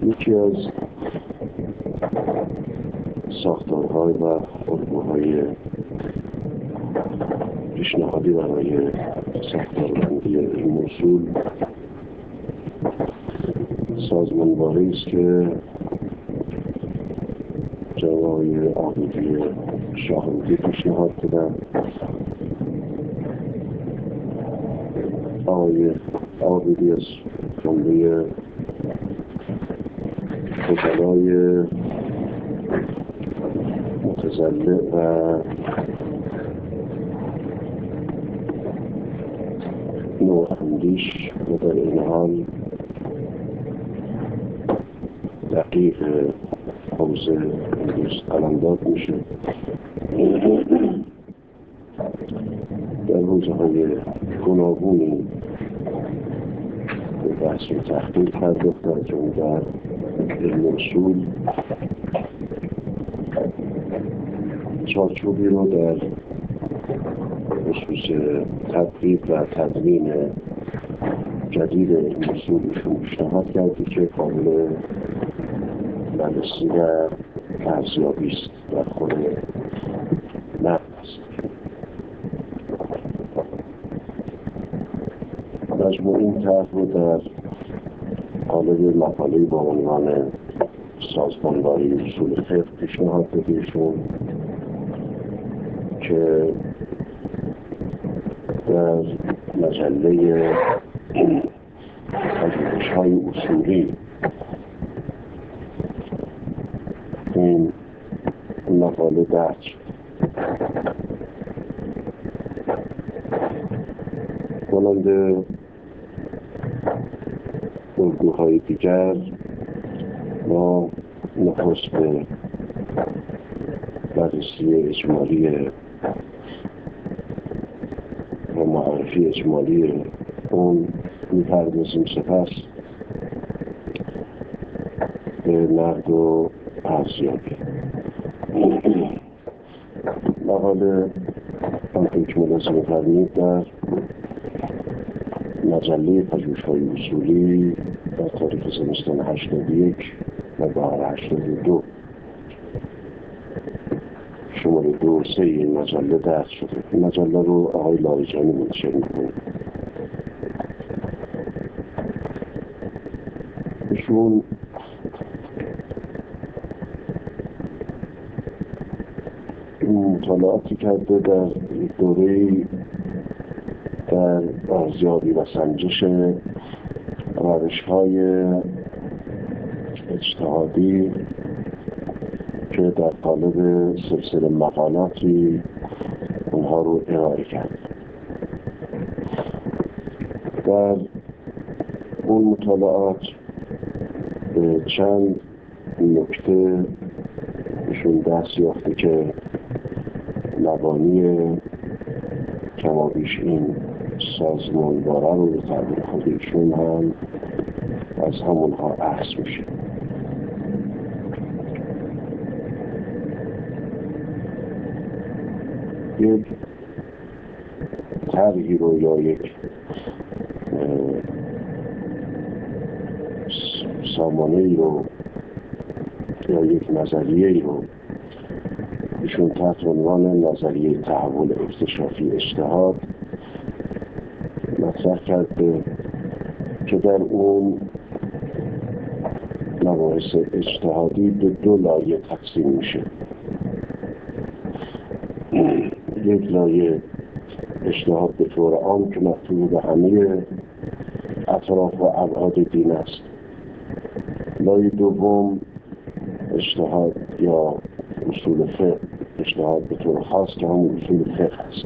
یکی از ساختارهای و الگوهای پیشنهادی برای ساختاربندی علم اصول سازمانواری است که جناب عابدی شاهنامه‌ای پیشنهاد دادن. آقای عابدی از جمله فضلای متضلع و نواندیش و در این حال دقیق حوزه امروز قلمداد میشه. در حوزه‌های گوناگونی به بحث و تحقیق پرداختن، چون در علم اصول چارچوبی رو در خصوص تدقیق و تدوین جدید علم اصولشون پیشنهاد کرده که قابل بررسی و ارزیابی است در خود نقد است. مجموع این طرح رو در قالب مقاله‌ای با عنوان سازمانواری اصول فقه پیشنهاد داده ایشون که در مجله پژوهش‌های اصولی این مقاله درج شد. مانند الگوهای دیگر ما نخست به بررسی اجمالی و معرفی اجمالی اون می‌پردازیم، سپس به نقد و ارزیابی. مقاله همطور که ملاحظه فرمودید در مجله پژوهش‌های اصولی در تاریخ زمستان 81 و بهار 82 شماره 2 و 3 این مجله درج شده. این مجله رو آقای لاریجانی منتشر می‌کنه. ایشون مطالعاتی کرده در دوره‌ای در ارزیابی و سنجش روش‌های اجتهادی که در قالب سلسله مقالاتی اونها رو ارائه کرد. در اون مطالعات به چند نکته ایشون دست یافته که مبانی کمابیش این سازمانواره رو به تعبیر خود ایشون هم از همونها اخذ میشه. یک طرحی رو یا یک سامانه‌ای رو یا یک نظریه‌ای رو ایشون تحت عنوان نظریه تحول اکتشافی اجتهاد مطرح کرده که در اون مباحث اجتهادی به دو لایه تقسیم میشه. یک لایه اجتهاد به طور عام که مطلوب به همه اطراف و ابعاد دین است. لایه دوم اجتهاد یا اصول فقه، اجتهاد به طور خاص که همون اصول فقه است.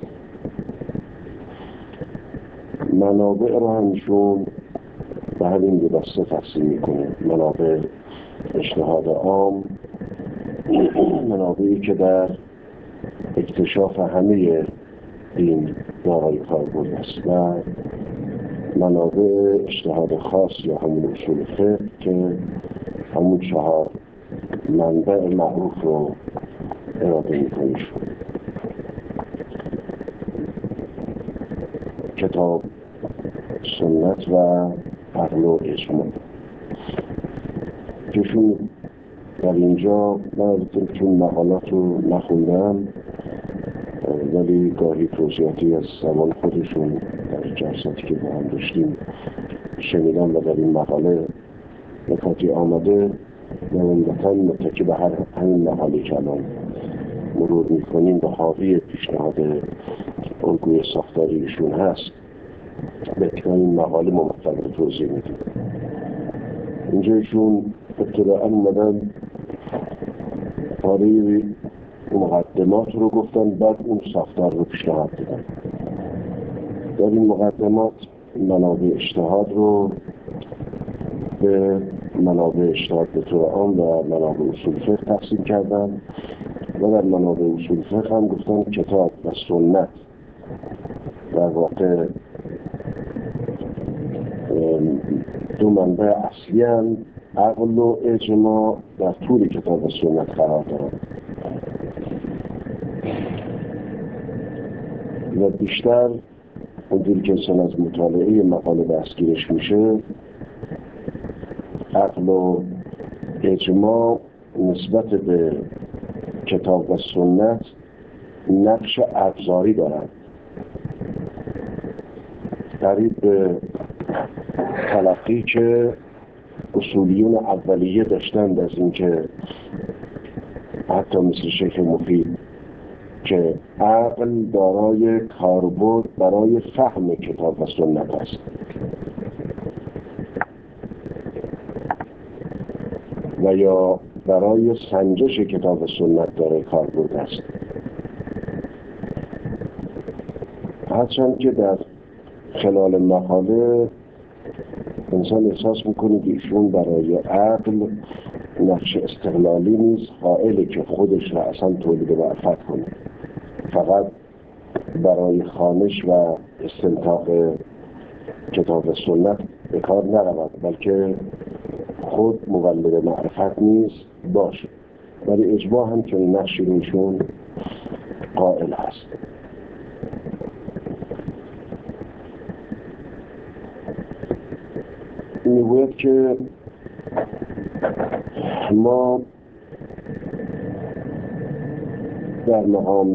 منابع رو همشون به همین دو دسته تقسیم میکنه. منابع اجتهاد عام، منابعی که در اکتشاف همه دین دارای کاربرد است، و منابع اجتهاد خاص یا همون اصول فقه که همون 4 منبع معروف رو اراده میکنه. کتاب، سنت و عقل و اجماع. کهشون در اینجا من چون مقالات رو نخوندم ولی گاهی توضیحاتی از زمان خودشون در جلساتی که با هم داشتیم شنیدم و در این مقاله نکاتی آمده و عمدتاً متکی به همین مقاله که الان مرور میکنیم و حاوی پیشنهاد الگوی ساختاری ایشون هست به اتکای این مقاله مفصل توضیح میدیم. اینجا ایشون ابتداءً اومدن پاره مقدمات رو گفتن، بعد اون ساختار رو پیشنهاد دادن. در این مقدمات منابع اجتهاد رو به منابع اجتهاد به طور عام و منابع اصول فقه تقسیم کردن و در منابع اصول فقه هم گفتن کتاب و سنت در واقع دو منبع اصلی هم عقل و اجماع در طول کتاب و سنت قرار دارند و بیشتر اونجوری که انسان از مطالعه مقاله دستگیرش میشه عقل و اجماع نسبت به کتاب و سنت نقش ابزاری دارند، قریب به تلقی که اصولیون اولیه داشتند از اینکه حتی مثل شیخ مفید که عقل دارای کاربرد برای فهم کتاب و سنت است و یا برای سنجش کتاب و سنت دارای کاربرد است، هرچند که در خلال مقاله انسان احساس میکنه که ایشون برای عقل نقش استقلالی نیست قائله که خودش را اصلا تولید معرفت کنه، فقط برای خوانش و استنتاق کتاب و سنت به کار نرود بلکه خود مولد معرفت نیست باشه، ولی اجماع هم چنین نقشی رو ایشون قائل هست. میگوید که ما در مقام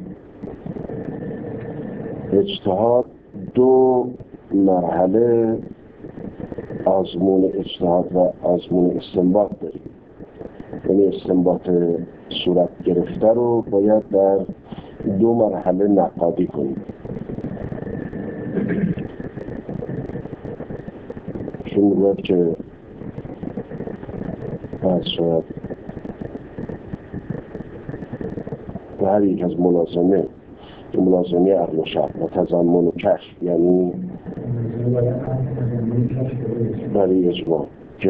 اجتهاد دو مرحله آزمون اجتهاد و آزمون استنباط داریم، یعنی استنباط صورت گرفته رو باید در دو مرحله نقادی کنیم. چون میگوید که از شاید به هر یک از ملازمه عقل و شرع و تضمن و کشف، یعنی برای اجماع که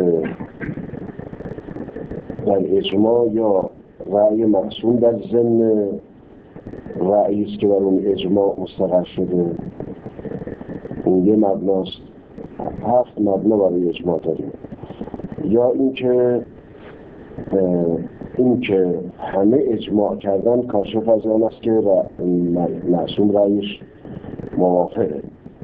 در اجماع یا رأی مقسوم در ضمن رأیی است که بر اون اجماع مستقر شده، این یه مبناست، 7 مبنا برای اجماع داریم، یا اینکه همه اجماع کردن کاشف از آن است که معصوم رأیش موافقه.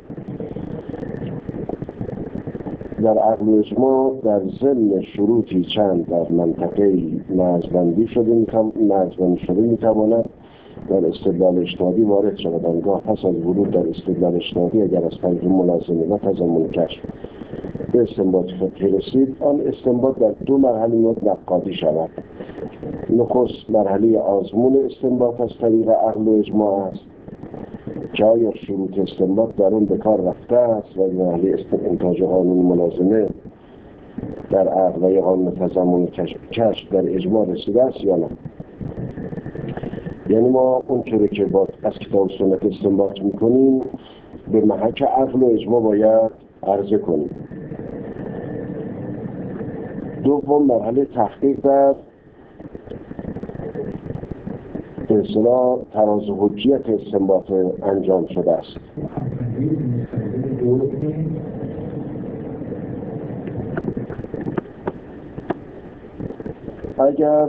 در عقل و اجماع در ضمن شروطی چند در منطقه مرزبندی شده میتواند در استدلال اجتهادی وارد شود. آنگاه پس از ورود در استدلال اجتهادی اگر از طریق ملازمه و تضمن کشف به استنباط فقهی رسید، آن استنباط در دو مرحله نقادی شود. نخست مرحله آزمون استنباط از طریق عقل و اجماع است که آیا شروط استنباط در اون به کار رفته است و مرحله انتاج قانون ملازمه در عقل و یا قانون تضمن کشف در اجماع رسیده است یا نه. یعنی ما اونطوری که از کتاب سنت استنباط میکنیم به محک عقل و اجماع باید عرضه کنیم. دوم مرحله تحقیق در به اصطلاح تراز حجیت استنباط انجام شده است. اگر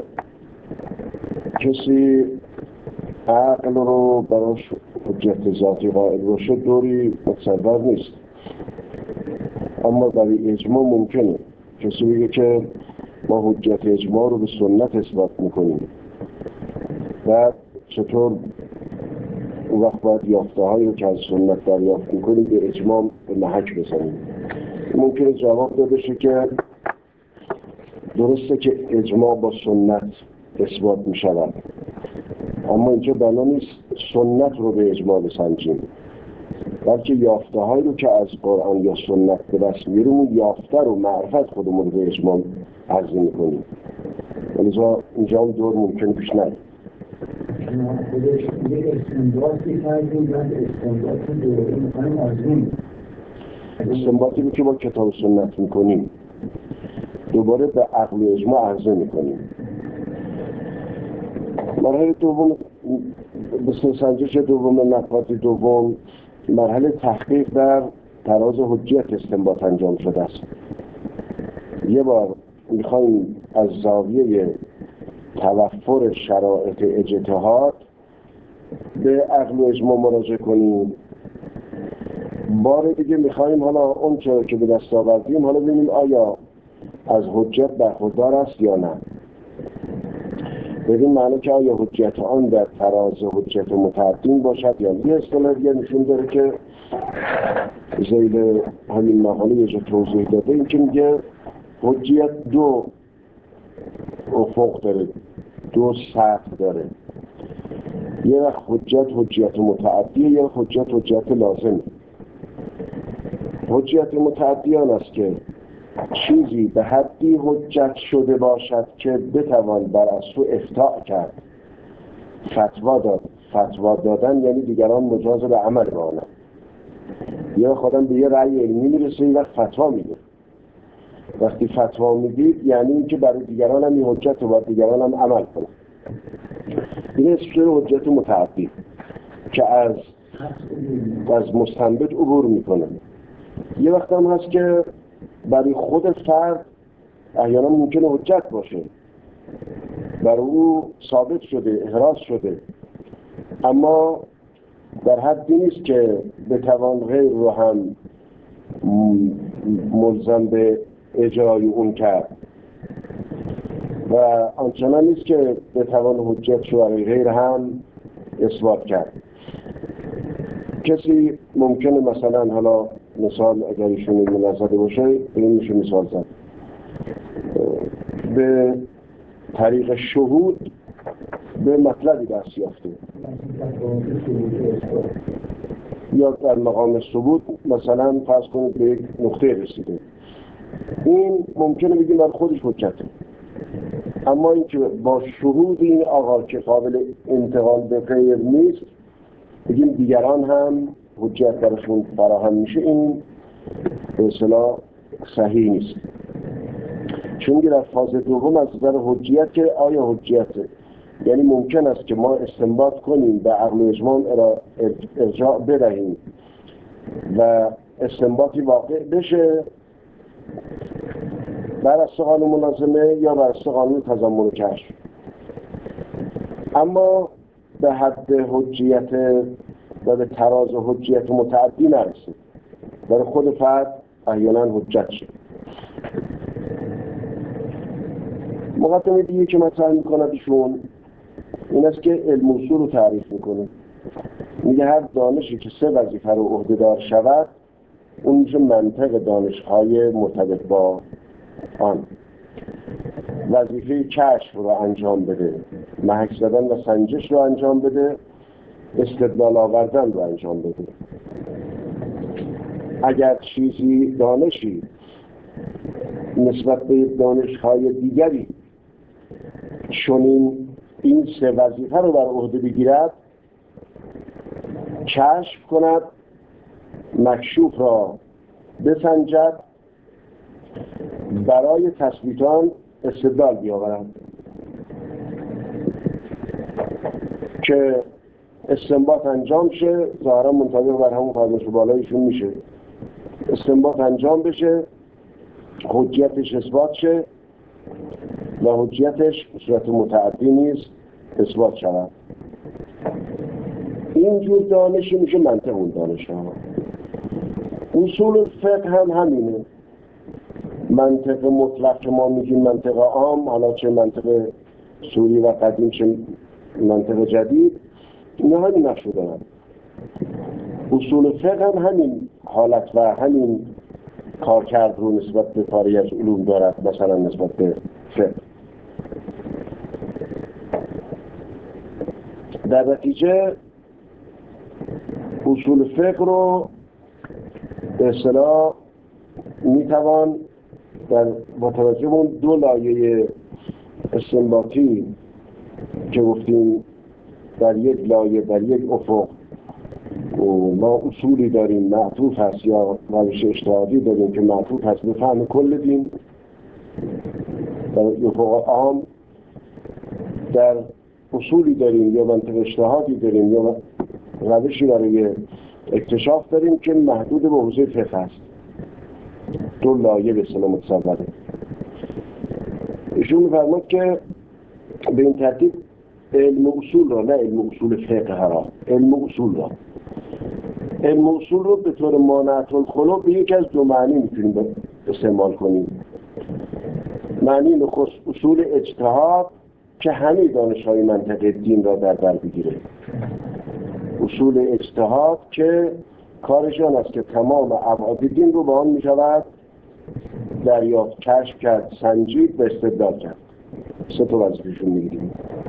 کسی عقل رو براش حجت ذاتی قائل باشه دوری متصور نیست، اما برای اجماع ممکنه کسی میگه که ما حجت اجماع رو به سنت اثبات میکنیم، و چطور اون وقت باید یافته هایی رو که از سنت دریافت میکنیم به اجماع به محک بزنیم؟ ممکنه جواب داده شه که درسته که اجماع با سنت اثبات میشود، اما اینجا بنا نیست سنت رو به اجماع بسنجیم، بلکه یافته هایی رو که از قرآن یا سنت به دست میاریم اون یافته رو معرفت خودمون رو به اجماع عرضه میکنیم. ولذا اینجا هم دور ممکن پیش نیاد. خودش یه استنباطی کردیم، بعد استنباطی دوره میکنیم آزمون. استنباطی رو که با کتاب و سنت میکنیم دوباره به عقل و اجماع عرضه میکنیم. مرحله دوم، به سنجش دوم نقاط دوم، مرحله تحقیق در تراز حجیت استنباط انجام شده است. یه بار میخوایم از زاویه توفر شرایط اجتهاد به عقل و اجماع مراجعه کنیم. بار دیگه میخوایم حالا اون که به دست آوردیم حالا ببینیم آیا از حجت برخوردار است یا نه. بدین معنی که آیا حجت آن در تراز حجت متعدین باشد یا نه. یه اصطلاح دیگه نشون داره که ذیل همین مقاله یه جا توضیح داده، این که میگه حجت دو افق داره، دو سطح داره. یه وقت حجت متعدیه، یا حجت لازمه. حجت متعدی آن است که چیزی به حدی حجت شده باشد که بتوان بر اثر افتاء کرد، فتوا داد. فتوا دادن یعنی دیگران مجاز به عمل به آنند. یا خودم به یه رأی علمی میرسه این وقت فتوا میده. وقتی فتوا میدید یعنی این که برای دیگران هم این حجت رو باید دیگران هم عمل کنند. این اسمش حجت متعدی که از مستنبط عبور میکنه. یه وقت هم هست که برای خود فرد احیانا ممکنه حجت باشه، برای او ثابت شده، احراز شده، اما در حدی نیست که بتوان غیر رو هم ملزم به اجرای اون کرد و آنچنان نیست که بتوان حجت شو برای غیر هم اثبات کرد. کسی ممکنه مثلا حالا مثال اگر ایشون نزده باشه این میشه مثال زد، به طریق شهود به مطلبی دست یافته یا در مقام ثبوت مثلا فرض کنید به یک نقطه رسیده، این ممکنه بگیم بر خودش حجته، اما این که با شهود این آقا که قابل انتقال به غیر نیست بگیم دیگران هم حجت برشون فراهم میشه، این به اصطلاح صحیح نیست. چون در فاز دوم از نظر حجیت که آیا حجیته، یعنی ممکن است که ما استنباط کنیم به عقل و اجماع ارجاع بدهیم و استنباطی واقع بشه بر اساس قانون مناظمه یا بر اساس قانون تضمن و کشف، اما به حد حجیت و به تراز حجیت متعدی نرسه، برای خود فرد احیانا حجت شد. مقدمه دیگه که مطرح میکنه ایشون این است که علم اصول رو تعریف میکنه. میگه هر دانشی که سه وظیفه رو عهده‌دار شود اون میشه منطق دانش‌های مرتبط با آن. وظیفه کشف رو انجام بده، محک زدن و سنجش رو انجام بده، استدلال آوردن رو انجام بده. اگر چیزی دانشی نسبت به دانش‌های دیگری چون این سه وظیفه رو بر عهده بگیرد، کشف کند، مکشوف را بسنجد، برای تثبیت آن استدلال بیاورد که استنباط انجام شه، ظاهرا منطبق بر همون فرمایش بالایشون میشه، استنباط انجام بشه، حجیتش اثبات شه و حجیتش به صورت متعدی نیست اثبات شود. اینجور دانشی میشه منطق اون دانش ها. اصول فقه هم همینه. منطق مطلق که ما میگیم منطق عام، حالا چه منطق سوری و قدیم چه منطق جدید، اینا همین نقش رو دارن. اصول فقه هم همین حالت و همین کارکرد رو نسبت به پاره از علوم دارد، مثلا نسبت به فقه. در نتیجه اصول فقه رو به اصطلاح میتوان با توجه به اون دو لایه استنباطی که گفتیم، در یک لایه در یک افق ما اصولی داریم معطوف هست یا روش اجتهادی داریم که معطوف هست به فهم کل دین، در افق عام در اصولی داریم یا منطق اجتهادی داریم یا روشی برای اکتشاف داریم که محدود به حوزه فقه است. دو لایه به اصطلاح متصوره. ایشون می‌فرماید که به این ترتیب علم اصول را، نه علم اصول فقه را، علم اصول رو به طور مانعة الخلق به یک از دو معنی میتونیم استعمال کنیم. معنی نخست اصول اجتهاد که همه دانش‌های منطق دین را در بر بگیره. اصول اجتهاد که کارشان است که تمام ابعاد دین رو با آن میشود دریافت، کشف کرد، سنجید و استدلال کرد. سه تا وظیفه‌شون میگیریم.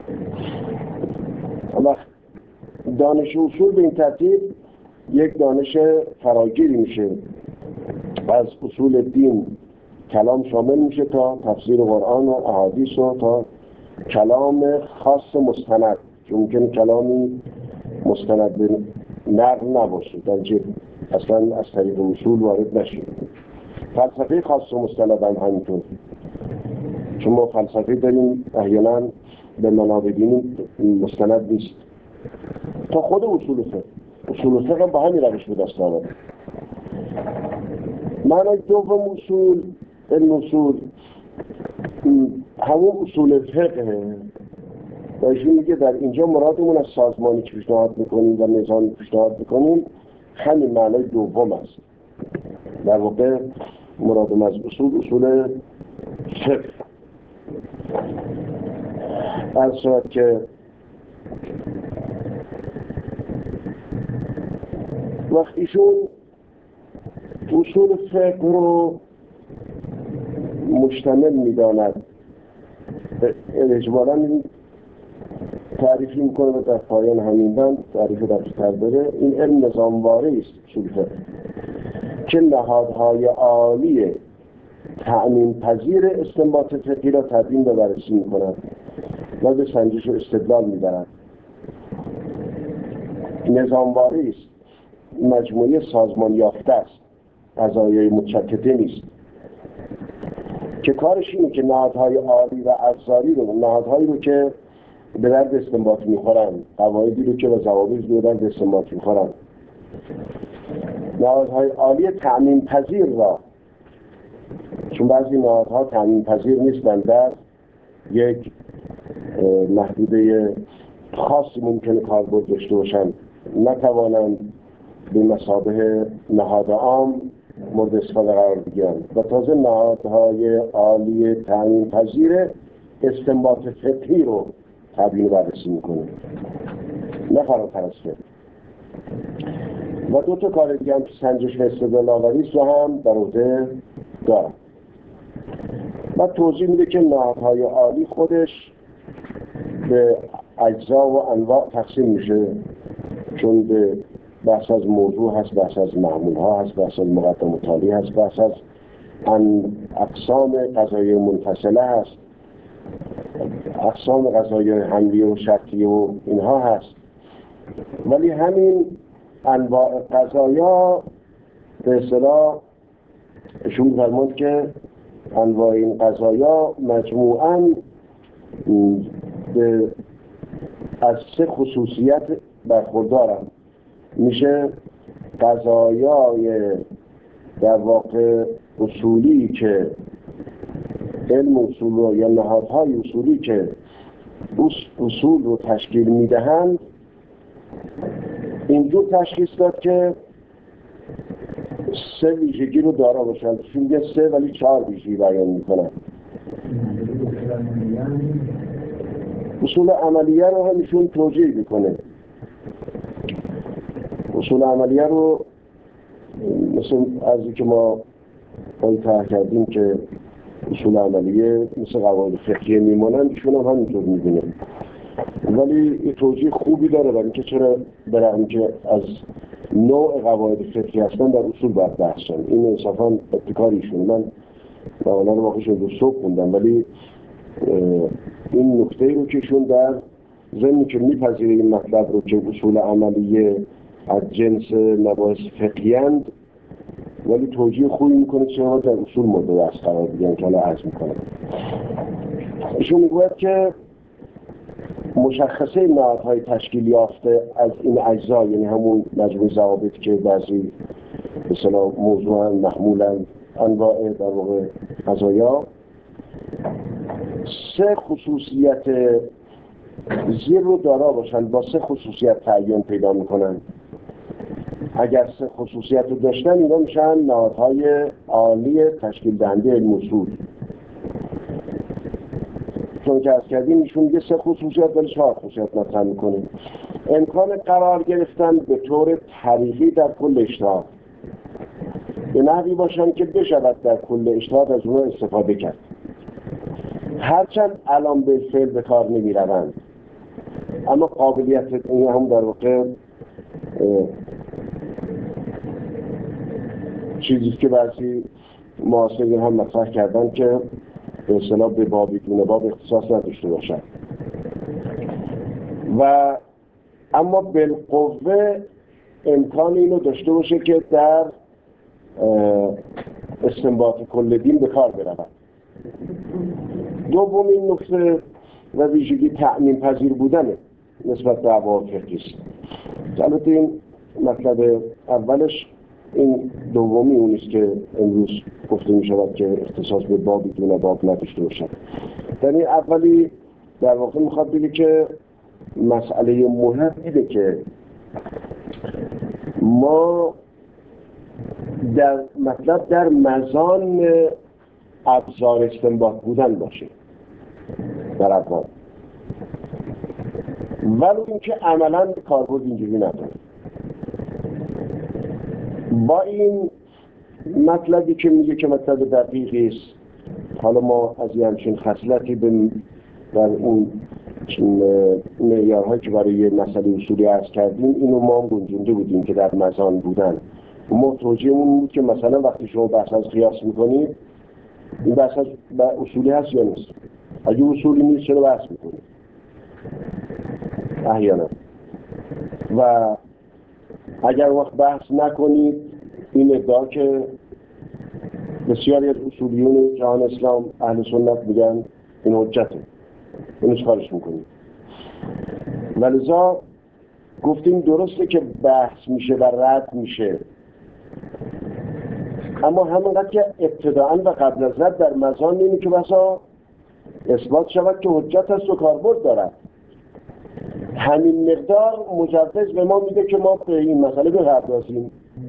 اما دانش اصول به این ترتیب یک دانش فراگیری میشه. از اصول دین کلام شامل میشه تا تفسیر قرآن و احادیث و تا کلام خاص مستند، که ممکن کلامی مستند به نقل نباشه، در اصلا از طریق اصول وارد نشه. فلسفه خاص و مستند هم همینطور، چون ما فلسفه داریم احیانا به منابع دینی مستند نیست. تا خود اصول فقه هم با همین روش به دست آمده. معنی دوم اصول، علم اصول، همون اصول فقه. و ایشون میگه در اینجا مرادمون از سازمانی که پیشنهاد میکنیم و نظامی پیشنهاد میکنیم همین معنی دوم است. در واقع مرادم از اصول فقه. از صورت که وقت ایشون اصول فقه رو مشتمل میداند، اجمالا این تعریفی میکنه و در پایان همین بند تعریف دقیق‌تر داره. این علم نظامواره است اصول فقه که نهادهای عالی تأمین پذیر استنباط فقهی را تبیین و بررسی میکند و به سنجش و استدلال میبرد. نظامواره است، مجموعه سازمان یافته است، قضایای متشککه نیست، که کارش اینه که نهادهای عالی و افزاری رو، نهادهایی رو که به درد استنباط میخورن، قواعدی رو که به ضوابط به درد استنباط میخورن، نهادهای عالی تأمین پذیر را، چون بعضی نهادها تأمین پذیر نیستن، در یک محدوده خاصی ممکنه کاربرد داشته باشن، نتوانند به مثابه نهاد عام مورد استفاده قرار بگیرن. و تازه نهادهای عالی تأمین پذیر استنباط فقهی رو تبیین و بررسی میکنه، نه فراتر از فقه. و دو تا کار دیگه هم که سنجش و استدلال آوری رو هم در عهده دارم. و توضیح میده که نهادهای عالی خودش به اجزا و انواع تقسیم میشه، چون به بحث از موضوع هست، بحث از معمول ها هست، بحث از مقدم و تالی هست، بحث از اقسام قضایای منفصله هست، اقسام قضایای حملیه و شرطیه و اینها هست. ولی همین انواع قضایا به اصطلاح ایشون می‌فرماید که انواع این قضایا مجموعاً از سه خصوصیت برخوردارن. میشه قضایای در واقع اصولی که علم اصول رو یا نهادهای اصولی که اصول رو تشکیل میدهند، اینجور تشخیص داد که 3 ویژگی رو دارا باشن. چون میگه 3 ولی 4 ویژگی بیان میکنن. اصول عملیه رو هم ایشون توجیه میکنه. اصول عملیه رو مثل ارزی که ما طرح کردیم که اصول عملیه مثل قواعد فقهیه میمانند، ایشون هم همینطور میبینه. ولی یه توجیه خوبی داره برای اینکه چرا برای که از نوع قواعد فقهی هستن در اصول باید بحث شن. این انصافاً ابتکاریشون. من مقاله رو واقعش رو صبح خوندم، ولی این نکته رو که ایشون در ضمن که میپذیره این مطلب رو که اصول عملیه از جنس مباحث فقهی اند، ولی توجیه خوبی میکنه چرا در اصول مورد بحث قرار بگیرن که حالا عرض میکنم. ایشون میگوید که مشخصه نهادهای تشکیل یافته از این اجزا، یعنی همون مجموع ضوابط که بعضی به اصطلاح موضوعاً محمولاً انواع در واقع قضایا، 3 خصوصیت زیر رو دارا باشن، با 3 خصوصیت تعیین پیدا میکنن. اگر 3 خصوصیت رو داشتن اینا میشن نهادهای عالی تشکیل دهنده علم اصول. چون که از کردیم ایشون میگه 3 خصوصیت ولی 4 خصوصیت مطرح میکنه. امکان قرار گرفتن به طور طریقی در کل اجتهاد، به نحوی باشن که بشود در کل اجتهاد از اونها استفاده کرد، هرچند الان به فعل به کار نمی روند، اما قابلیت این هم در واقع چیزی که بعضی معاصرین هم مطرح کردن که به اصطلاح به بابی دون باب اختصاص نداشته باشن. و اما بالقوه امکان اینو داشته باشه که در استنباط کل دین به کار برود. دومین نکته و ویژگی تأمین پذیر بودنه نسبت به ابواب فقهی است. البته این مطلب اولش، این دومی اونیست که امروز گفته می شود که اختصاص به بابی دون باب نداشته باشد. یعنی اولی در واقع میخواد بگه که مسئله مهم اینه که ما در مطلب در مزان ابزار استنباط بودن باشه در اول، ولی اینکه عملاً کاربرد اینجوری نداره. با این مطلبی که میگه که مطلب دقیقی است، حالا ما از یه همچین خصلتی در اون معیارهایی که برای مسئله اصولی عرض کردیم اینو ما هم گنجونده بودیم که در مزان بودن. ما توجیهمون بود که مثلا وقتی شما بحث از قیاس میکنید، این بحث از اصولی هست یا نیست؟ اگه اصولی نیست چرا بحث میکنید؟ احیانا. و اگر وقت بحث نکنید، این ادعا که بسیاری از اصولیون جهان اسلام اهل سنت میگن این حجته، اینو چکارش میکنید؟ ولذا گفتیم درسته که بحث میشه و رد میشه، اما همونقدر که ابتداءً و قبل از رد در مزان اینه که بسا اثبات شود که حجت هست و کاربرد دارد. همین مقدار مجوز به ما میده که ما به این مسئله بپردازیم.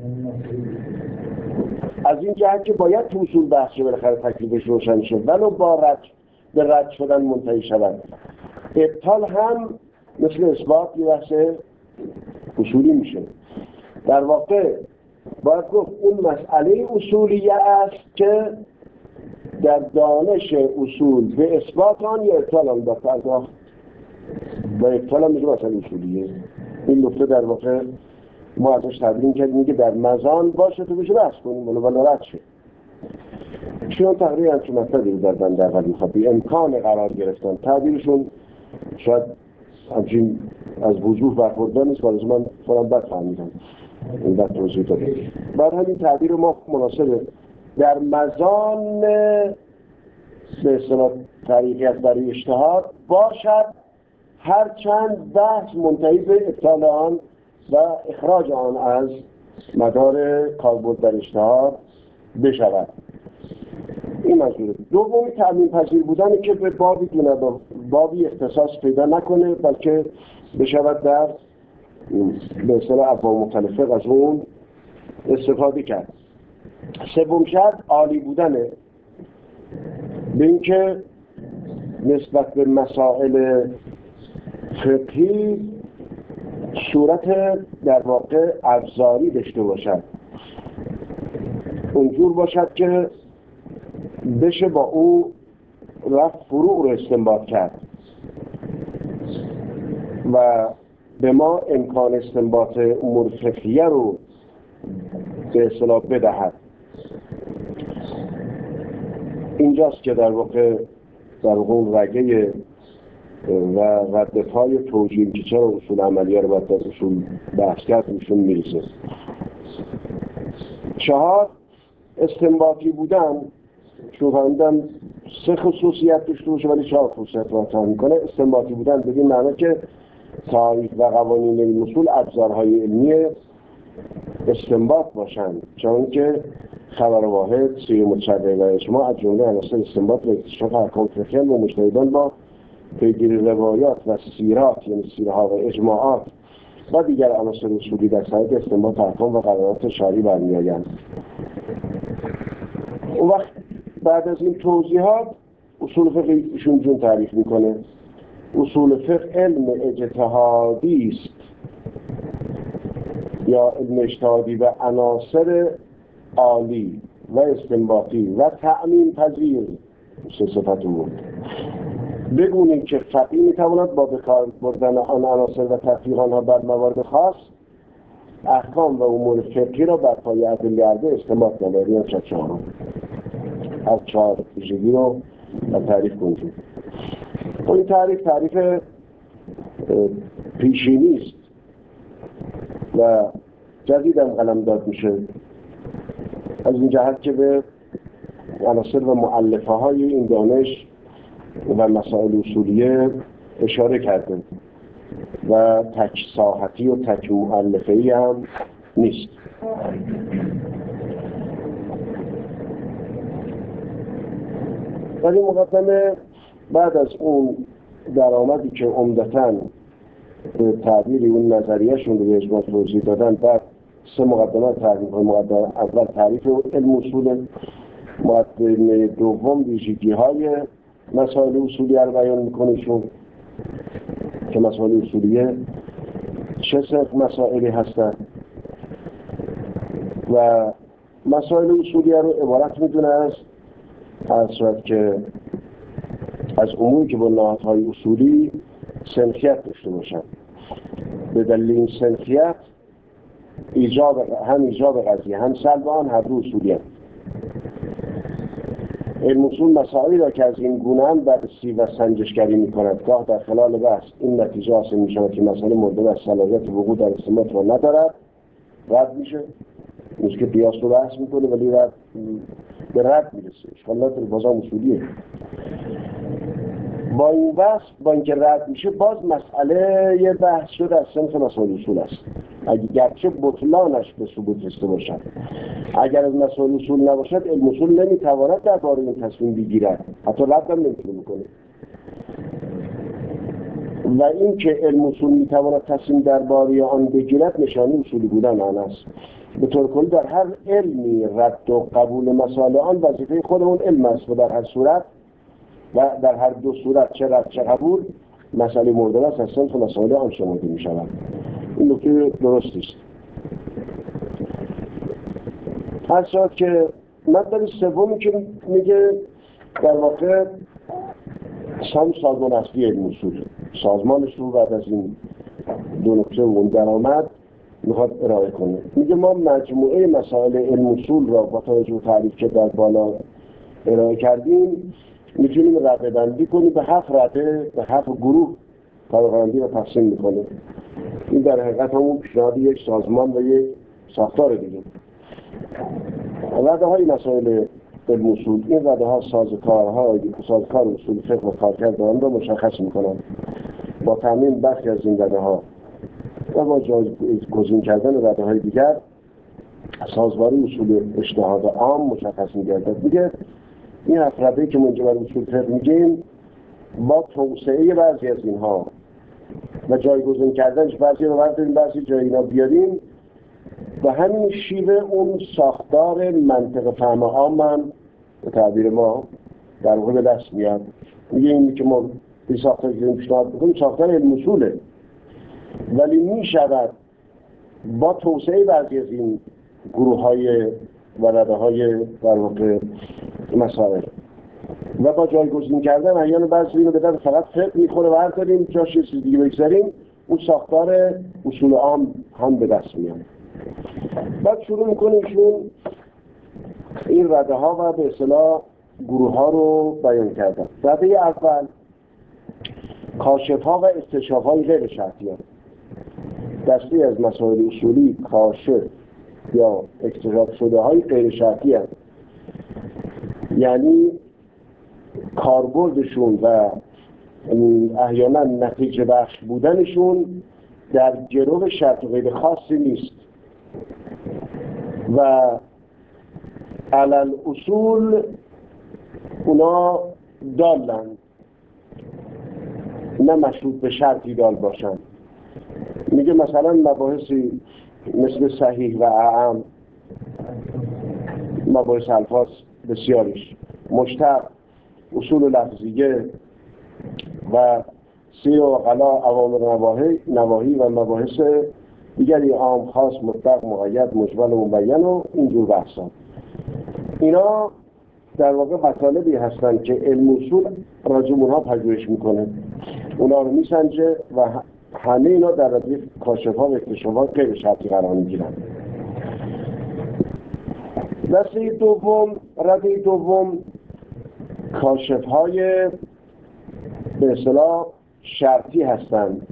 از این جهت که باید تو اصول بحث شه، بالاخره تکلیفش روشن شه، ولو با به رد شدن منتهی شود. ابطال هم مثل اثبات یه بحث اصولی میشه. در واقع باید گفت اون مسئله اصولیه است که در دانش اصول به اثبات آن یا ابطال آن با پرداخت با ابطال هم میشه مسئله اصولیه. این نکته در واقع ما ازش تعبیر کردیم که در مزان باشه تو بشه بحث کنیم ولی رد شه. چون تقریبا همچون مطلبی رو در بند اول میخواد امکان قرار گرفتن. تعبیرشون شاید همچین از وضوح برخوردن نیست، ولی من خودم بد فهمیدم این بد توضیح داده. بعد همین تعبیر ما مناسبه در مزان به اصطلاح طریقیت برای اجتهاد باشد، هرچند بحث منتهی به ابطال آن و اخراج آن از مدار کاربرد در اجتهاد بشود. این منظوره. دومی تأمین پذیر بودنه که به بابی اختصاص پیدا نکنه، بلکه بشود در به اصطلاح ابواب مختلفه از اون استفاده کرد. سوم شرط عالی بودنه، به اینکه نسبت به مسائل فقهی صورت در واقع ابزاری داشته باشد، اونجور باشد که بشه با او رفت فروع رو استنباط کرد و به ما امکان استنباط امور فقهیه رو به اصطلاح بدهد. اینجاست که در واقع اون رگه و ردپای توجیه که چرا اصول عملیه رو باید در اصول بحث کرد ایشون میرسه. 4 استنباطی بودن، چون فهمیدن 3 خصوصیت داشته باشه ولی 4 خصوصیت رو تعیین میکنه. استنباطی بودن بدین معنی که تعریف و قوانین این اصول ابزارهای علمی استنباط باشند، چون که خبر واحد، سیر متشرع و اجماع از جمله عناصر استنباط و اکتشاف احکام فقهی و مجتهدان با پیگیری روایات و سیرات، یعنی سیرها و اجماعات و دیگر عناصر اصولی در ساید استنباط احکام و قرارات شرعی برمیآیند. اون وقت بعد از این توضیحات اصول فقه ایشون جون تعریف میکنه. اصول فقه علم اجتهادی است یا علم اجتهادی و عناصر عالی و استنباطی و تأمین پذیر، سه صفت بود. بگوییم که فقیه میتواند با بکار بردن آن عناصر و تطبیق آنها بر موارد خاص احکام و امور فقهی را بر پایه ادله اربعه استنباط نماید. یا چهارم از 4 ویژگی رو تعریف کنیم. این تعریف پیشینی است و جدید هم قلمداد میشه، از این جهت که به عناصر و مؤلفه های این دانش و مسائل اصولیه اشاره کرده و تک ساحتی و تک مؤلفه‌ای هم نیست. در این مقدمه بعد از اون درآمدی که عمدتاً به تعبیر اون نظریه‌شون رو به اجماع توضیح دادن، بعد 3 مقدمه تعریف. مقدمه اول تعریف علم اصول، مقدمه دوم ویژگی‌های مسائل اصولی رو بیان می‌کنهشون که مسائل اصولیه چه سبب مسائلی هستند و مسائل اصولیه رو عبارت می‌دونه از صورت که از اموری که با نهادهای اصولی سنخیت داشته باشن. به دلیل این سنخیت هم ایجاب قضیه هم سلب آن هر دو اصولیه. علم اصول مسائلی را که از این گونه هم بررسی و سنجشگری می‌کند، گاه در خلال بحث این نتیجه حاصل می‌شود که مسئله مورد از صلاحیت وقوع در استنباط را ندارد، رد میشه. نیست که قیاس رو بحث می‌کنه ولی به رد میرسه، اشکال نداره، بازم اصولیه. با این بحث، با اینکه رد میشه، باز مسئله یه بحث شده از صنف مسائل اصول است، اگرچه بطلانش به ثبوت رسیده باشد. اگر از مسائل اصول نباشد، علم اصول نمیتواند درباره این تصمیم بگیرد، حتی رد هم نمیتونه بکنه. و این که علم اصول میتواند تصمیم درباره آن بگیرد نشانه اصولی بودن آن است. به طور کلی در هر علمی رد و قبول مسائل آن وظیفه خود اون علم است و در هر صورت و در هر دو صورت، چه رد چه قبول، مسئله مورد است از صنف مسائل آن شمرده می شود. این نکته درست است. هر شد که مطلب سومی که میگه در واقع سازمان اصلی علم اصول، سازمانش رو بعد از این دو نکته و اون درآمد میخواد ارائه کنه. میگه ما مجموعه مسائل علم اصول را با توجه به تعریف که در بالا ارائه کردیم میتونیم رده بندی کنیم به 7 رده، به 7 گروه طبقه بندی رو تقسیم میکنه. این در حقیقت همون پیشنهاد یک سازمان و یک ساختار دیگه. رده های مسائل علم اصول، این رده ها سازکار اصول فقه و کارکرد آن را مشخص میکنن. با تامین برخی از این رده ها و با جایگزین کردن رده های دیگر سازواری اصول اجتهاد عام مشخص میگردد. دیگه این 7 رده که منجر بر اصول فقه میگیم، با توسعه بعضی از اینها و جایگزین کردنش، بعضی رو برداریم بعضی جای اینا بیاریم، و همین شیوه اون ساختار منطق فهم عام هم به تعبیر ما در واقع به دست میاد. میگه اینی که ما این ساختاری که پیشنهاد میکنیم ساختار علم اصوله، ولی میشود با توسعه بعضی از این گروه‌های و رده‌های در واقع مسائل و با جایگزین کردن احیانا بعضی اینو به درد فقط فقه میخوره و هر داریم جاش یه چیز دیگه بگذاریم، اون ساختار اصول عام هم به دست میاد. بعد شروع میکنه ایشون این رده ها و به اصطلاح گروه ها رو بیان کردن. رده اول کاشف ها و اکتشاف های غیر شرطی هست. دستی از مسائل اصولی کاشف یا اکتشاف شده های غیر شرطی هست، یعنی کاربردشون و احیانا نتیجه بخش بودنشون در گرو شرط و غیر خاصی نیست و علل اصول اونا دالن، نه مشروط به شرطی دال باشن. میگه مثلا مباحثی مثل صحیح و اعم، مباحث الفاظ بسیاریش، مشتق، اصول لفظیه و سیر و غلا، اوامر نواهی و مباحث دیگری عام، خاص، مطلق، مقید، مجمل و مبین و اینجور بحثا. اینا در واقع مطالبی هستند که علم اصول راجع به اونها پژوهش میکنه، اونا رو میسنجه و همه اینا در ردیف کاشف‌ها و اکتشافات غیر شرطی قرار میگیرن. رده دوم کاشف‌های به اصطلاح شرطی هستند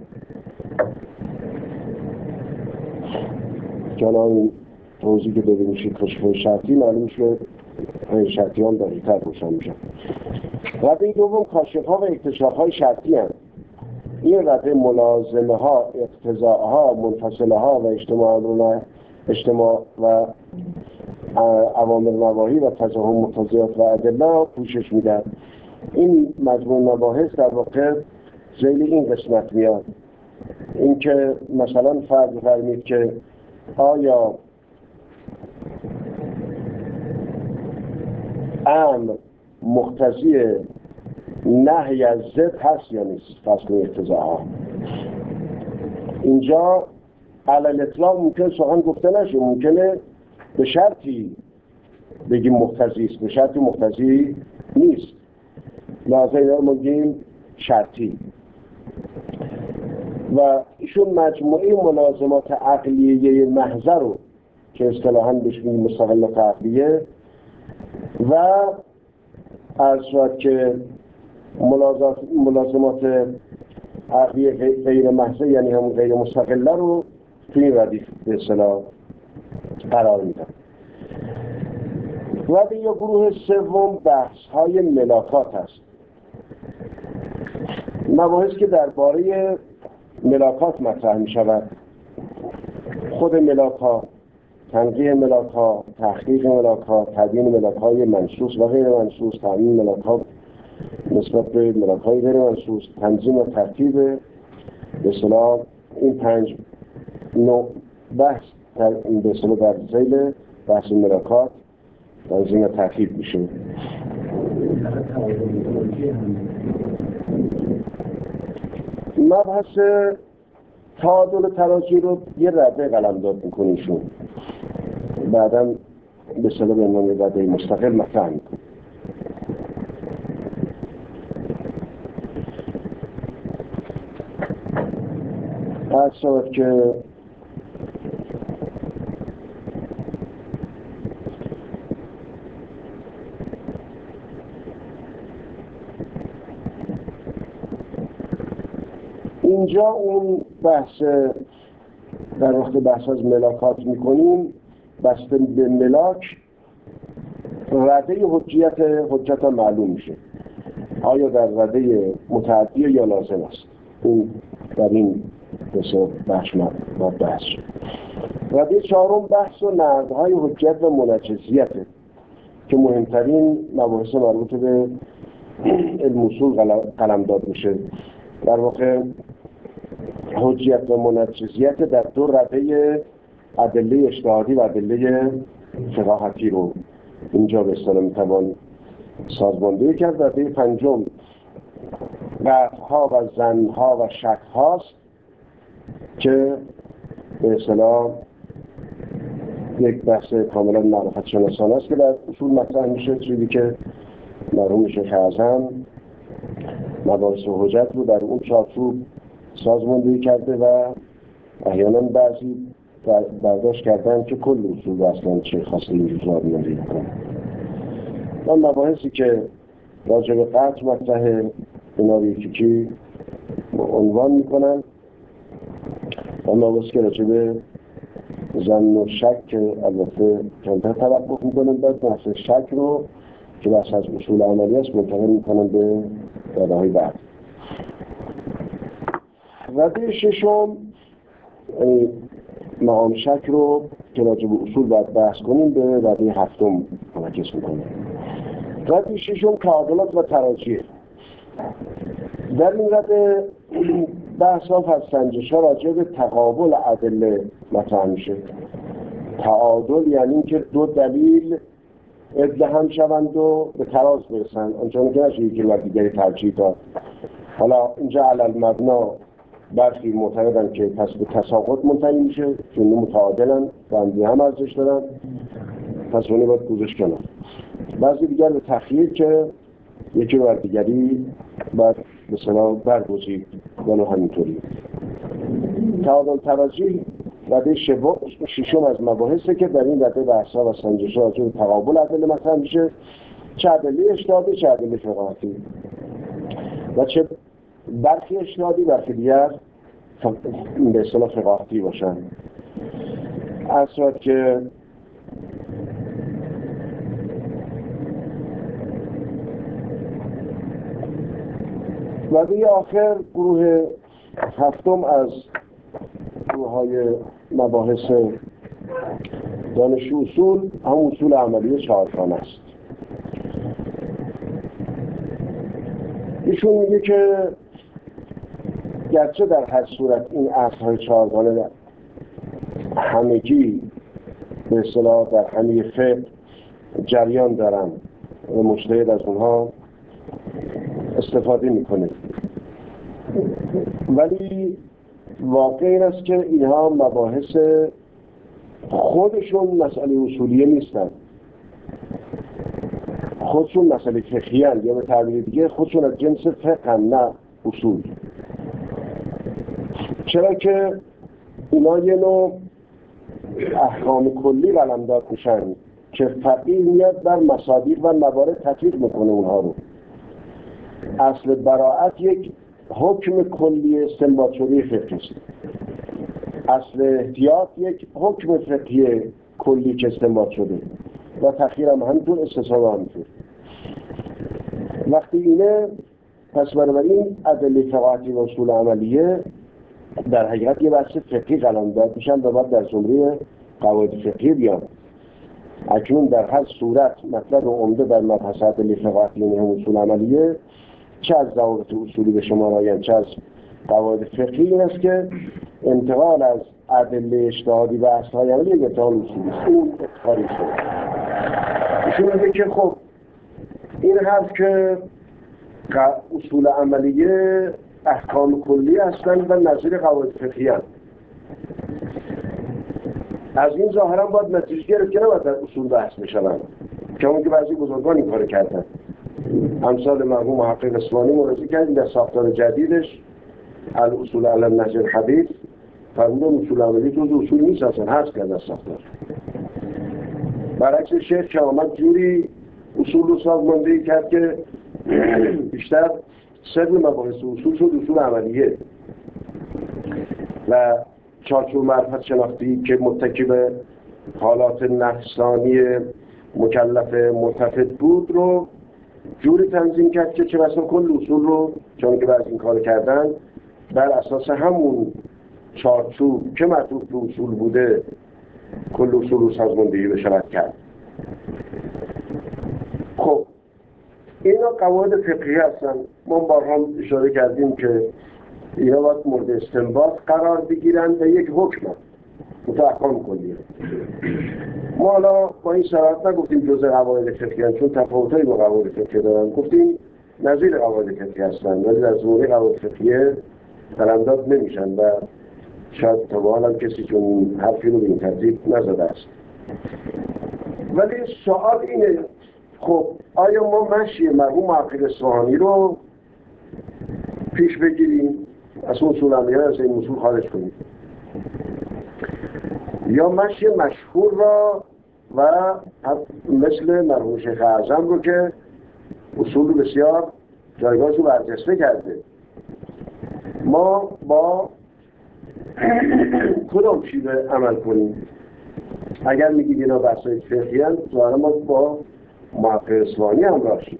که الان این توضیح که داده میشه کاشف‌های شرطی معلوم میشه غیر شرطی هم دقیق‌تر روشن میشن. رده دوم کاشف‌ها و اکتشاف‌های شرطی هستند. این رده ملازمه ها، اقتضاء ها، منفصله ها و اجتماع و اوامر نواهی و تضاهم مقتضیات و ادله پوشش میدن. این مجموع مباحث در واقع ذیل این قسمت میاد. این که مثلا فرض فرمید که آیا امر مقتضی نهی از ضد هست یا نیست، فصل اقتضاء ها. اینجا علل اطلاق ممکن سخن گفته نشه، ممکنه به شرطی بگیم مقتضی است، به شرطی مقتضی نیست، لازم اینا رو میگیم شرطی. و ایشون مجموعه ملازمات عقلیه محض رو که اصطلاحاً بهش میگیم مستقلات عقلیه و عرض شد که ملازمات عقلیه غیر محض یعنی همون غیر مستقله رو توی این ردیف به اصطلاح قرار میدن. و یا گروه سوم بحث های ملاکات هست، مباحث که درباره ملاکات مطرح می شود، خود ملاکات، تنقیح ملاکات، تحقیق ملاکات، تبیین ملاک‌های منصوص و غیر منصوص، تعیین ملاکات نسبت به ملاک‌های غیر منصوص، تنظیم و ترتیب به اصطلاح این 5 نوع بحث به اصطلاح در ذیل بحث ملاکات تنظیم و ترتیب میشه. مبحث تعادل ترازی رو یه رده قلمداد میکنیشون، بعداً به اصطلاح به عنوان رده مستقل مطرح میکنه. بعد شد که اینجا اون بحث در وقت بحث از ملاکات میکنیم، بسته به ملاک رده حجت معلوم میشه، آیا در رده متعدی یا لازم است. این در این بحث شد. رده چهارم بحث و نقدهای حجت و منجزیت که مهمترین مباحث مربوط به علم اصول قلمداد میشه. در واقع حجت و منجزیت در دو رده ادله اجتهادی و ادله فقاهتی رو اینجا به اصطلاح میتوان سازماندهی کرد. رده پنجم قطعها و ظنها و شک‌هاست که به اصطلاح یک بحث کاملا معرفت شناسانه است که در اصول مطرح میشه، چیزی که مرحوم شیخ اعظم مباحث حجت رو در اون چارچوب سازماندهی کرده و احیانا بعضی برداشت کردن که کل اصول رو اصلا چه خواسته این روزا بیاری بکنه. و مباحثی که راجع به قطع مطرحه اینا رو یکی عنوان میکنن و مباحثی که راجع به ظن و شک که البته کمتر توقف میکنن، بعد بحث شک رو که بحث از اصول عملی است منتقل میکنن به رده بعد. رده ششم مقام شک رو که راجع به اصول باید بحث کنیم به رده هفتم منعکس میکنه. رده ششم تعادلات و تراجیح. در این رده بحث ها و سنجش ها راجع به تقابل ادله مطرح میشه. تعادل یعنی که دو دلیل عدل هم شوند و به تراز برسند، آنچنان که نشه یکی بر دیگری ترجیح داد. حالا اینجا علل مبنا برخی معتقدن که پس به تساقط منتهی میشه چون متعادلن و هم ارزش دارن، پس اونی باید گذاشت کنن. بعضی دیگر به تخییر که یکی بر دیگری باید مثلا برگزید و همینطوری. تعادل تراجیح رده ششم از مباحثه که در این رده بحث‌ها و سنجش‌ها راجع به تقابل ادله مطرح میشه، چه ادله اجتهادی چه ادله فقاهتی و چه برخی اجتهادی برخی دیگر به اصطلاح فقاهتی باشن. اصلا که رده آخر گروه هفتم از گروه‌های مباحث دانش اصول هم اصول عملی چهارگانه است. ایشون میگه که گرچه در هر صورت این اصل‌های چهارگانه همگی به اصطلاح در همه فقه جریان دارن و مجتهد از اونها استفاده میکنه، ولی واقع این است که اینها مباحث خودشون مسئله اصولیه نیستن، خودشون مسئله فقهی هستند، یا به تعبیر دیگه خودشون از جنس فقه نه اصول. چرا که اینا یه نوع احکام کلی قلمداد میشن که فقیه میاد بر مصادیق و موارد تطبیق میکنه اونها رو. اصل براءت یک حکم کلی استنباط شده فقهی است. اصل احتیاط یک حکم فقهی کلی که استنباط شده و تأخیر هم همینطور، استثنا همینطور. وقتی اینه پس بنابراین ادله فقاهتی و اصول عملیه در حقیقت یه بحث فقهی قلمداد میشن و بعد در زمره قواعد فقهی بیان. اکنون در هر صورت مطلب عمده در مبحث ادله فقاهتی و اصول عملیه چه از ضوابط اصولی به شما رایند چه از قواعد فقهی این است که انتقال از ادله اجتهادی و اصل‌های عملی به انتقال اصولی است. اون اتفاقی شده. ایشون میگه که خب این حرف که اصول عملیه احکام کلی هستند و نظیر قواعد فقهی هستند، از این ظاهرا باید نتیجه گرفت که نباید در اصول بحث بشوند، که اون که بعضی بزرگان این کار کردن. امثال مرحوم محقق اصفهانی ملاحظه کردیم در ساختار جدیدش الاصول علی النهج الحدیث فرمودن اصول عملی جزء اصول نیست، اصلا حذف کرد از ساختار. برعکس شیخ که آمد جوری اصول رو سازماندهی کرد که بیشتر سر مباحث اصول شد اصول عملیه و چارچوب معرفت شناختی که متکی به حالات نفسانی مکلف مرتفع بود رو جوری تنظیم کرد که چه بسا کل اصول رو چون که بعض این کار کردن بر اساس همون چارچوب که معطوف به اصول بوده کل اصول رو سازماندهی بشود کرد. خب اینا قواعد فقهی هستن. ما بارها اشاره کردیم که اینا باید مورد استنباط قرار بگیرن و یک حکم تو احکام کلیه. ما حالا با این صراحت نگفتیم جزء قواعد فقهی چون تفاوتایی با قواعد فقهی دارن، گفتیم نظیر قواعد فقهی هستن ولی در زمره قواعد فقهی قلمداد نمیشن و شاید تا به حال هم کسی چون حرفی رو به این ترتیب نزده است. ولی سوال اینه خب آیا ما مشی مرحوم محقق اصفهانی رو پیش بگیریم از اصول عملیه از این اصول خارج کنیم یا مشی مشهور را و مثل مرحوم شیخ اعظم رو که اصول رو بسیار جایگاهش رو برجسته کرده ما با کدام شیوه عمل کنیم؟ اگر میگید اینا بحثای فقهی هستند ظاهرا ما با محقق اصفهانی همراه شیم.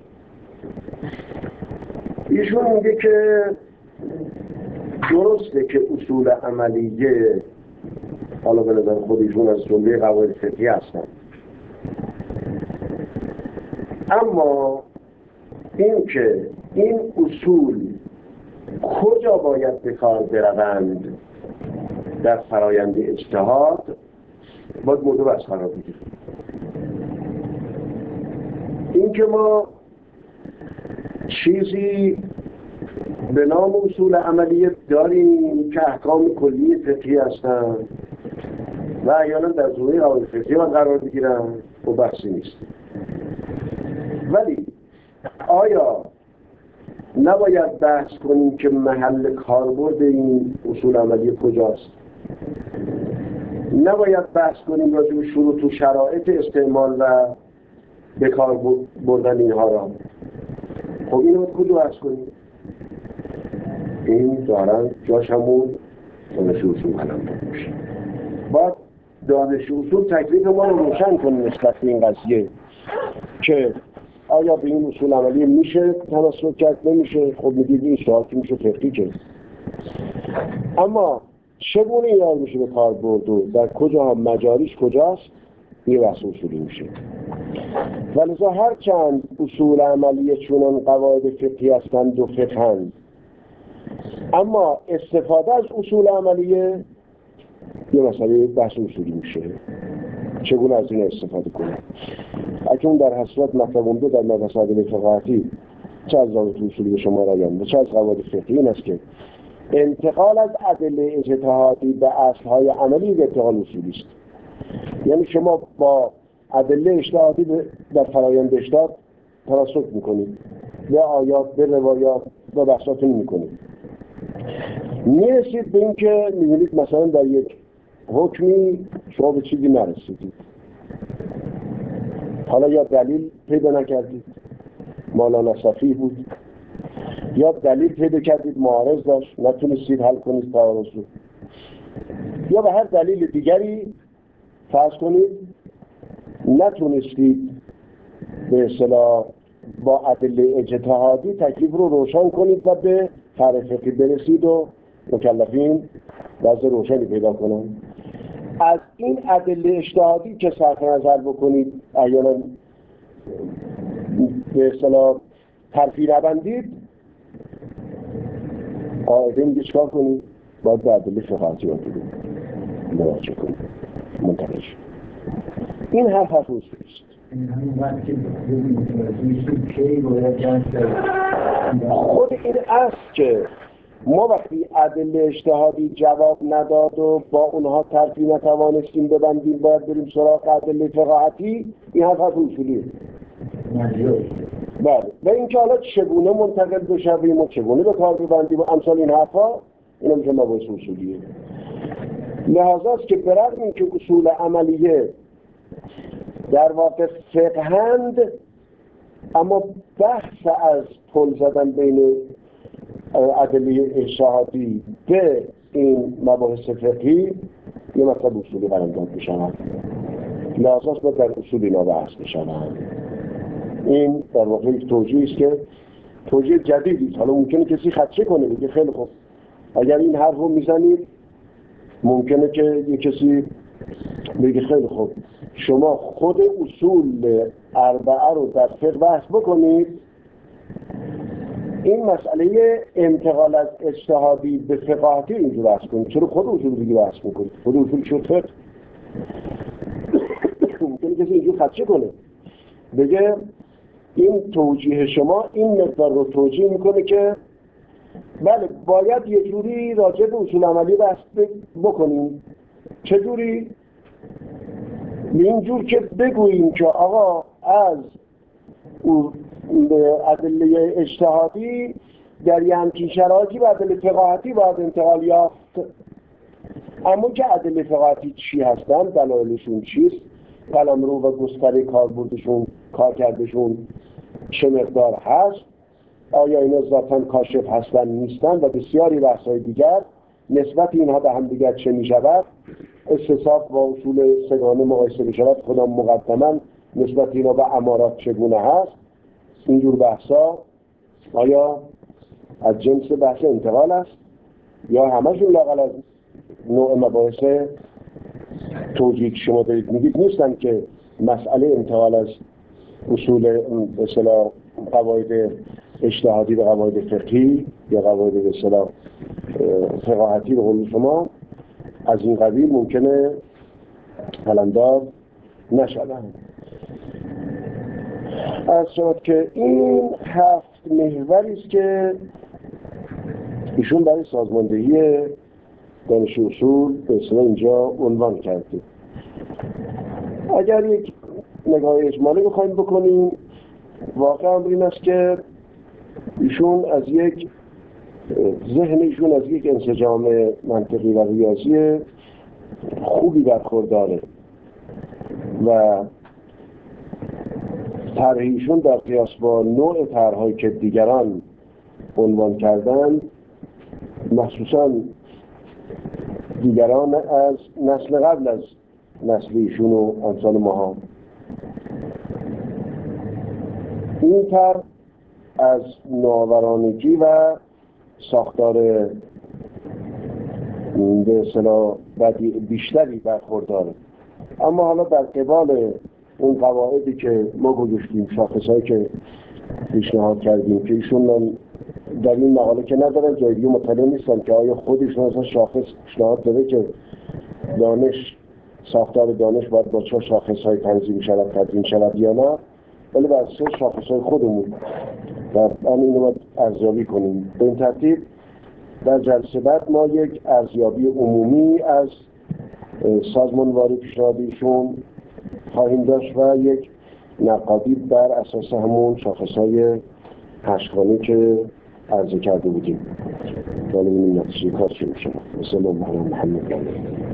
ایشون میگه که درسته که اصول عملیه حالا به نظر خود ایشون از جمله قواعد فقهی هستن، اما این که این اصول کجا باید به کار بروند در فرایند اجتهاد باید موضوع بحث قرار بگیره. این که ما چیزی به نام اصول عملیه داریم که احکام کلی فقهی هستن و احیانا در زمره قواعد فقهی باید قرار بگیرن و بحثی نیست. ولی آیا نباید بحث کنیم که محل کاربرد این اصول عملیه کجاست؟ نباید بحث کنیم راجع به شروط و شرایط استعمال و به کار بردن اینها را؟ خب این رو کجا بحث کنیم؟ این دارن جاش همون دانش اصول قلم میشه. باید دانش اصول تکلیف ما رو روشن کنیم نسبت به این قضیه که آیا به این اصول عملی میشه تمسک کرد نمیشه. خب میگید این سوال که میشه فقهی که اما چگونه اینا میشه به کار برد و در کجا مجاریش کجاست یه بحث اصولی میشه. ولذا هر چند اصول عملیه چونان قواعد فقهی هستند و فقهند، اما استفاده از اصول عملیه یه مسئله بحث اصولی میشه. چگونه از این استفاده کنیم؟ اکنون در حسرت مطلب عمده در مبحث ادله فقاهتی چه از ضابط اصولی به شما رایم و چه از قواعد فقهی این است که انتقال از ادله اجتهادی به اصلهای عملی به انتقال اصولی است. یعنی شما با ادله اجتهادی در فرایند اجتهاد تمسک میکنید، به آیات، به روایات، به بحثاتون میکنید. میرسید به این که میبینید مثلا در یک حکمی شما به چیزی نرسیدید، حالا یا دلیل پیدا نکردید مولانا صفی بود، یا دلیل پیدا کردید معارض داشت نتونستید حل کنید تعارض رو، یا به هر دلیل دیگری فرض کنید نتونستید به اصطلاح با ادله اجتهادی تکلیف رو روشن کنید و به تعریف فقهی برسید و مکلفین وضع روشنی پیدا کنند. از این ادله اجتهادی که صرف نظر بکنید احیانا به اصطلاح ترفیع نبندید، قاعده میگه چکار کنید؟ باید به ادله فقهی مراجعه کنید، منتقل شید. این حرف اصولی است. خود این است که ما وقتی ادله اجتهادی جواب نداد و با اونها ترفیع نتوانستیم ببندیم باید بریم سراغ ادله فقاهتی، این حرف اصولیه. بله. و اینکه حالا چگونه منتقل بشویم و چگونه به کار ببندیم و امثال این حرفا اینا میشه مباحث اصولیه. لحاظا است که برغم اینکه اصول عملیه در واقع فقهند، اما بحث از پل زدن بین ادله اجتهادی به این مباحث فقهی یه مطلب اصولی قلمداد میشوند. لحاظا است در اصول اینا بحث میشوند. این در واقع یک توجیه است که توجیه جدیدی است. حالا ممکنه کسی خدشه کنه بگه خیلی خوب اگر این حرف رو میزنید ممکنه که یک کسی بگه خیلی خوب شما خود اصول اربعه رو در فقه بحث بکنید این مسئله انتقال از اجتهادی به فقاهتی اینجور بحث کنید. چرا خود اصول دیگه بحث میکنید؟ خود اصول شد فقه. ممکنه کسی اینجور خدشه کنه بگه این توجیه شما این مقدار رو توجیه میکنه که بله باید یه جوری راجع به اصول عملی بحث بکنیم. چجوری؟ به این جور که بگوییم که آقا از ادله اجتهادی در یه همچین شرایطی به ادله فقاهتی باید انتقال یافت. اما که ادله فقاهتی چی هستن؟ دلایلشون چیست؟ قلمرو و گستره کاربردشون، کارکردشون چه مقدار هست؟ آیا اینا ذاتاً کاشف هستن نیستن؟ و بسیاری بحث‌های دیگر نسبت اینها به هم دیگر چه می‌شود؟ استصحاب با اصول سگانه مقایسه می‌شود، خودم مقدماً نسبت اینا به امارات چگونه هست؟ اینجور بحث‌ها آیا از جنس بحث انتقال است یا همشون لااقل از نوع مباحث توجیه که شما دارید میگید نیستن که مسئله انتقال از اصول به اصطلاح قواعد اجتهادی به قواعد فقهی یا قواعد به اصطلاح فقاهتی به قول شما از این قبیل ممکنه قلمداد نشدن. از شد که این 7 محوری است که ایشون برای سازماندهی دانش اصول به اصطلاح اینجا عنوان کرده. اگر یک نگاه اجمالی بخوایم بکنیم، واقع امر این است که ایشون از یک ذهنشون از یک انسجام منطقی و ریاضی خوبی برخورداره و طرحیشون در قیاس با نوع طرح‌هایی که دیگران عنوان کردن، مخصوصاً دیگران از نسل قبل از نسل ایشون و امثال ماها، این طرح از نوآورانگی و ساختار به اصطلاح بیشتری برخورداره. اما حالا در قبال اون قواعدی که ما گذاشتیم، شاخصهایی که پیشنهاد کردیم که ایشون من در این مقاله که ندارن، جای دیگه مطلع نیستم که آیا خودشون اصلا شاخص پیشنهاد داده که دانش، ساختار دانش باید با چه شاخصهای تنظیم شود، تدوین شود یا نه، ولی بر اساس شاخصهای خودمون در این رو باید ارزیابی کنیم. به این ترتیب در جلسه بعد ما یک ارزیابی عمومی از سازمانواری پیشنهادیشون خواهیم داشت و یک نقادی بر اساس همون شاخصهای 8 گانه که عرضه کرده بودیم. حالا ببینیم نتیجه کار چه میشه. صلی الله علی محمد.